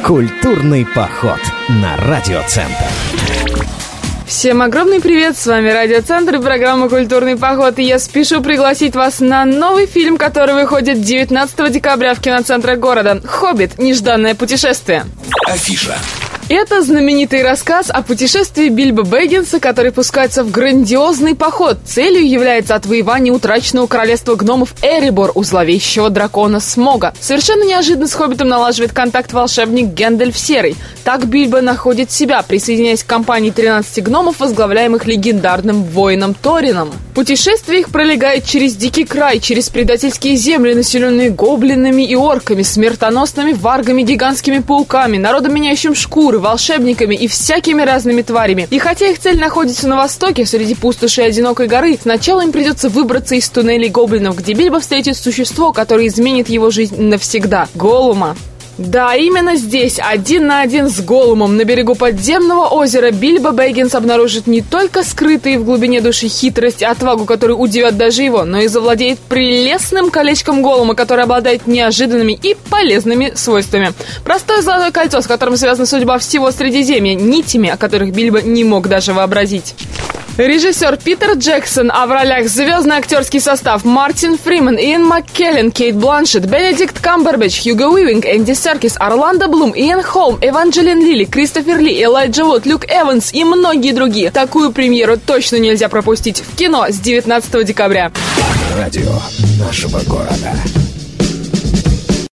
Культурный поход на Радиоцентр. Всем огромный привет, с вами Радиоцентр и программа «Культурный поход». И я спешу пригласить вас на новый фильм, который выходит 19 декабря в киноцентре города. «Хоббит. Нежданное путешествие». Афиша. Это знаменитый рассказ о путешествии Бильбо Бэггинса, который пускается в грандиозный поход. Целью является отвоевание утраченного королевства гномов Эребор у зловещего дракона Смога. Совершенно неожиданно с Хоббитом налаживает контакт волшебник Гэндальф Серый. Так Бильбо находит себя, присоединяясь к компании 13 гномов, возглавляемых легендарным воином Торином. Путешествие их пролегает через дикий край, через предательские земли, населенные гоблинами и орками, смертоносными варгами, гигантскими пауками, народом, меняющим шкуры, волшебниками и всякими разными тварями. И хотя их цель находится на востоке, среди пустоши и одинокой горы, сначала им придется выбраться из туннелей гоблинов, где Бильбо встретит существо, которое изменит его жизнь навсегда — Голлума. Да, именно здесь, один на один с Голлумом, на берегу подземного озера, Бильбо Бэггинс обнаружит не только скрытые в глубине души хитрость и отвагу, которые удивят даже его, но и завладеет прелестным колечком Голлума, которое обладает неожиданными и полезными свойствами. Простое золотое кольцо, с которым связана судьба всего Средиземья, нитями, о которых Бильбо не мог даже вообразить. Режиссер Питер Джексон, а в ролях звездный актерский состав: Мартин Фриман, Иэн Маккеллен, Кейт Бланшетт, Бенедикт Камбербэтч, Хьюго Уивинг, Энди Серкис, Орландо Блум, Иэн Холм, Эванджелин Лили, Кристофер Ли, Элайджа Вуд, Люк Эванс и многие другие. Такую премьеру точно нельзя пропустить. В кино с 19 декабря. Радио нашего города.